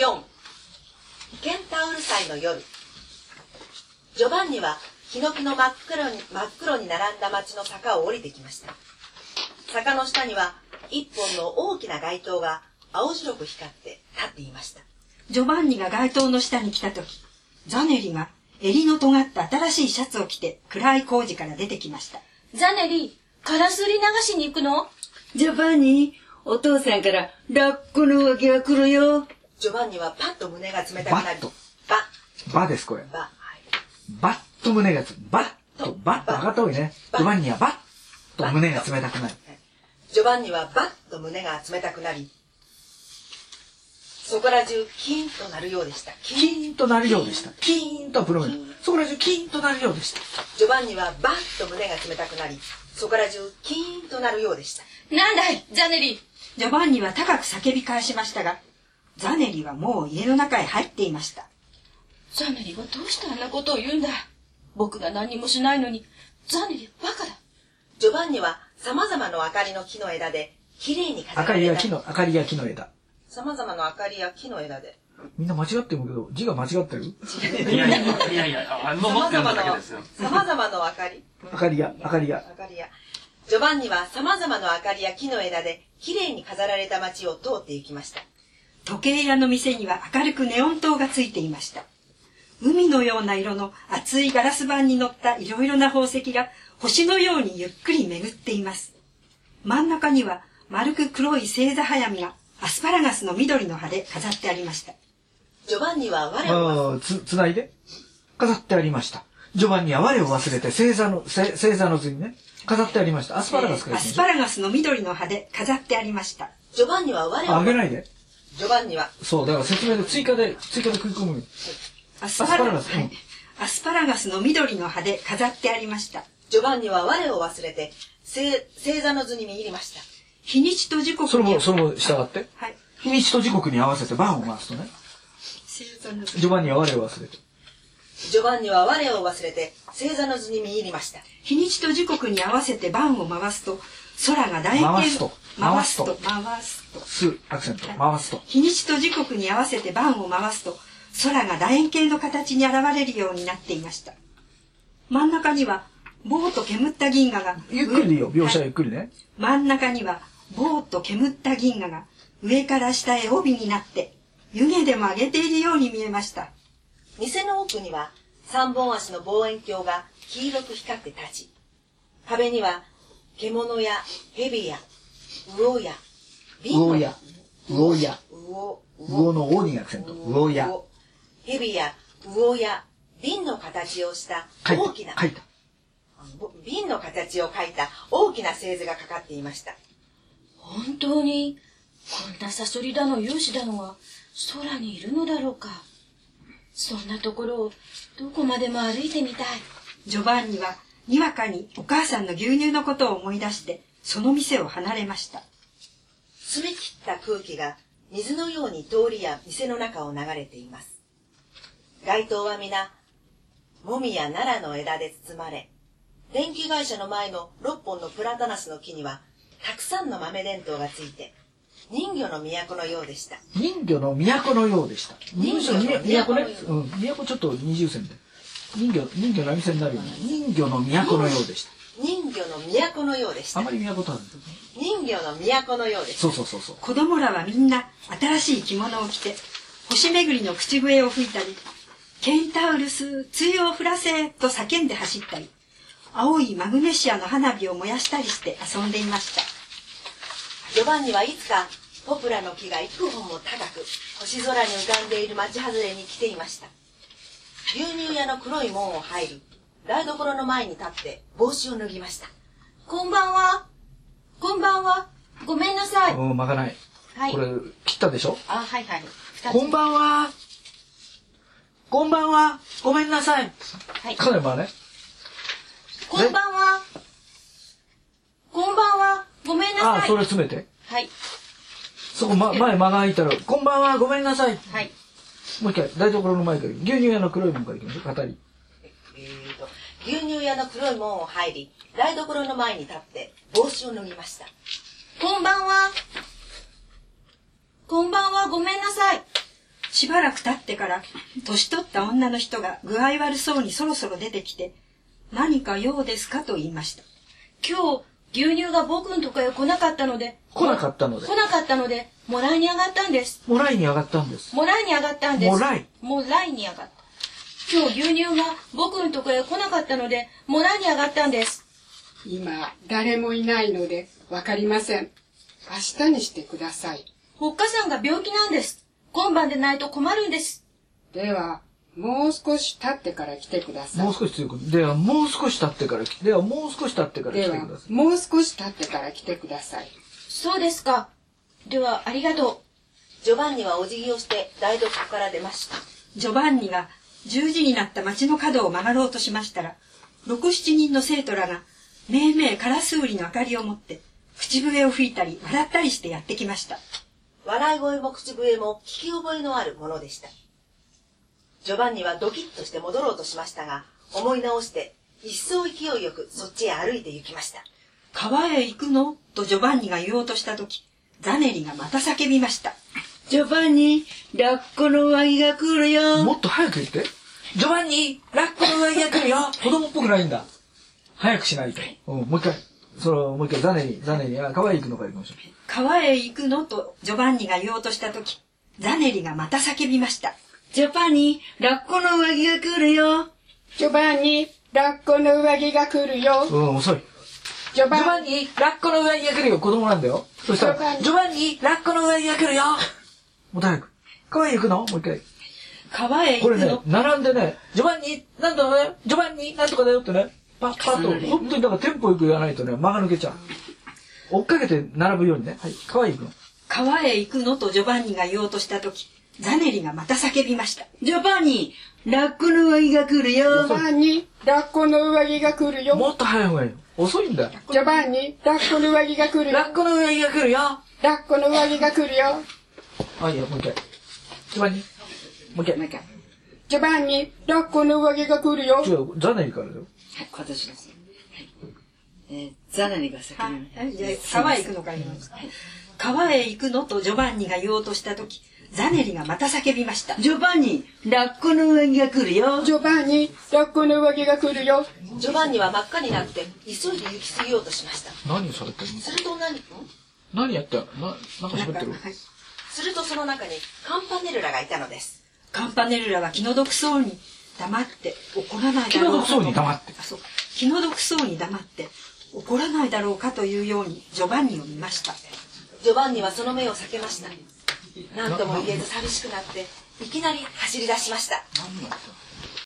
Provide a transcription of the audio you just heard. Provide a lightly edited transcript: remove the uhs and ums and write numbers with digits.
4ケンタウル祭の夜。ジョバンニはヒノキの真っ黒に並んだ町の坂を降りてきました。坂の下には一本の大きな街灯が青白く光って立っていました。 ジョバンニが街灯の下に来た時、ザネリが襟の尖った新しいシャツを着て暗い工事から出てきました。 ザネリ、カラス売り流しに行くの？ ジョバンニ、お父さんから抱っこのわけが来るよ。 ジョバンニはパッと胸が冷たくなり、 バですこれ。 バッと胸がバッと赤遠いね。ジョバンニはバッと胸が冷たくなる。 ジョバンニはバッと胸が冷たくなり、そこら中キーンとなるようでした。 キーンとなるようでした。キーンとプロメそこら中キーンとなるようでした。 ジョバンニはバッと胸が冷たくなり、そこら中キーンとなるようでした。 なんだい、ザネリ。 ジョバンニは高く叫び返しましたが、ザネリはもう家の中へ入っていました。 ザネリはどうしてあんなことを言うんだ。僕が何もしないのに、ザネリはバカだ。 ジョバンニは様々な明かりの木の枝できれいに飾られた。 明かりや木の枝。 様々な明かりや木の枝で。 みんな間違ってるけど、字が間違ってる？ いや、持ってるだけですよ。 様々な明かり。 明かりや。 ジョバンニは様々な明かりや木の枝できれいに飾られた街を通って行きました。 時計屋の店には明るくネオン灯がついていました。海のような色の厚いガラス板に乗ったいろいろな宝石が星のようにゆっくり巡っています。真ん中には丸く黒い星座早見がアスパラガスの緑の葉で飾ってありました。 ジョバンニは我をつないで飾ってありました。ジョバンニは我を忘れて星座の図にね飾ってありました。アスパラガスからアスパラガスの緑の葉で飾ってありました。 ジョバンニは我をあげないで。 ジョバンニはそうだから説明で追加で食い込む。 アスパラガスの緑の葉で飾ってありました。 ジョバンニは我を忘れて星座の図に見入りました。 日にちと時刻にそれも従って、 はい、 日にちと時刻に合わせて番を回すとね、ジョバンニは我を忘れてジョバンニは我を忘れて星座の図に見入りました。 日にちと時刻に合わせて番を回すと空が楕円形回すとアクセント回すと日にちと時刻に合わせて番を回すと空が楕円形の形に現れるようになっていました。真ん中にはぼーっと煙った銀河がゆっくりでいいよ、描写ゆっくりね。 真ん中にはぼーっと煙った銀河が上から下へ帯になって湯気でも上げているように見えました。 店の奥には三本足の望遠鏡が黄色く光って立ち、壁には獣や蛇や魚や魚の王にアクセント。魚や蛇や魚や瓶の形をした大きな瓶の形を描いた大きな星図がかかっていました。 本当にこんなサソリだの勇士だのが空にいるのだろうか。そんなところをどこまでも歩いてみたい。 ジョバンニはにわかにお母さんの牛乳のことを思い出してその店を離れました。 澄み切った空気が水のように通りや店の中を流れています。街灯は皆もみや奈良の枝で包まれ、電気会社の前の6本のプラタナスの木にはたくさんの豆電灯がついて人魚の都のようでした。 人魚の都のようでした。都ね、都ちょっと二重線で人魚何線になるよね。人魚の都のようでした。 人魚の都のようでした。 あまり都とあるんですね。 人魚の都のようでした。 そう。 子供らはみんな新しい着物を着て星巡りの口笛を吹いたり、ケンタウルス、露を降らせと叫んで走ったり、青いマグネシアの花火を燃やしたりして遊んでいました。 ジョバンニはいつかポプラの木が幾本も高く星空に浮かんでいる町外れに来ていました。牛乳屋の黒い門を入る台所の前に立って帽子を脱ぎました。 こんばんは。ごめんなさい。 まかない。 はい。 これ切ったでしょ。 はい。 こんばんは。ごめんなさい。 はい。 かなりまあね。 こんばんは。ごめんなさい。 あ、それ詰めて。 はい。 そこ、前間が空いたら、こんばんは、ごめんなさい。 はい。 もう一回、台所の前から、牛乳屋の黒い門から行きましょう、語り。牛乳屋の黒い門を入り、台所の前に立って、帽子を脱ぎました。 こんばんは。こんばんは、ごめんなさい。 しばらく経ってから年取った女の人が具合悪そうにそろそろ出てきて、何か用ですかと言いました。 今日牛乳が僕のとこへ来なかったので、 来なかったのでもらいに上がったんです。 もらいに上がったんです。 もらいに上がったんです。 もらいに上がった。今日牛乳が僕のとこへ来なかったので、もらいに上がったんです。 今、誰もいないので、わかりません。明日にしてください。 おっかさんが病気なんです。今晩でないと困るんです。 では、もう少し経ってから来てください。 もう少し強く。では、もう少し経ってから来てください。 もう少し経ってから来てください。 そうですか。では、ありがとう。 ジョバンニはお辞儀をして台所から出ました。 ジョバンニが10時になった町の角を曲がろうとしましたら、6、7人の生徒らがめいめいカラスウリの明かりを持って口笛を吹いたり笑ったりしてやってきました。 笑い声も口笛も聞き覚えのあるものでした。ジョバンニはドキッとして戻ろうとしましたが、思い直して一層勢いよくそっちへ歩いて行きました。 川へ行くのとジョバンニが言おうとしたとき、ザネリがまた叫びました。 ジョバンニ、ラッコの上着が来るよ。 もっと早く言って。ジョバンニ、ラッコの上着が来るよ。子供っぽくないんだ。早くしないと。もう一回。もう一回、ザネリ、川へ行くのから行きましょう。 川へ行くのとジョバンニが言おうとしたとき、ザネリがまた叫びました。 ジョバンニ、ラッコの上着が来るよ。 ジョバンニ、ラッコの上着が来るよ。 遅い。 ジョバンニ、ラッコの上着が来るよ。子供なんだよ。そしたら、ジョバンニ、ラッコの上着が来るよ。もっと早く。川へ行くのもう一回。 川へ行くの。 これね、並んでね、ジョバンニ、なんとかだよ。ジョバンニ、なんとかだよってね、パッパッと、本当にだからテンポよく言わないとね、間が抜けちゃう。追っかけて並ぶようにね。はい、川へ行くの。 川へ行くのとジョバンニが言おうとしたとき、ザネリがまた叫びました。 ジョバンニ、ラッコの上着が来るよ。 ジョバンニ、ラッコの上着が来るよ。 もっと早い方がいいよ。遅いんだよ。 ジョバンニ、ラッコの上着が来るよ。 ラッコの上着が来るよ。 ラッコの上着が来るよ。 はい、もう一回。ジョバンニ、もう一回。 ジョバンニ、ラッコの上着が来るよ。 違う、ザネリからだよ。 はい、私です。ザネリが先に。 じゃあ川へ行くのから言います。川へ行くのとジョバンニが言おうとしたとき、ザネリがまた叫びました。 ジョバンニ、ラッコの上着が来るよ。 ジョバンニ、ラッコの上着が来るよ。 ジョバンニは真っ赤になって急いで行き過ぎようとしました。 何をされてるの？ すると何やってんの？なんか喋ってる？ するとその中にカンパネルラがいたのです。 カンパネルラは気の毒そうに黙って怒らないだろうかと。 気の毒そうに黙って。 気の毒そうに黙って怒らないだろうかというようにジョバンニを見ました。 ジョバンニはその目を避けました。何とも言えず寂しくなっていきなり走り出しました。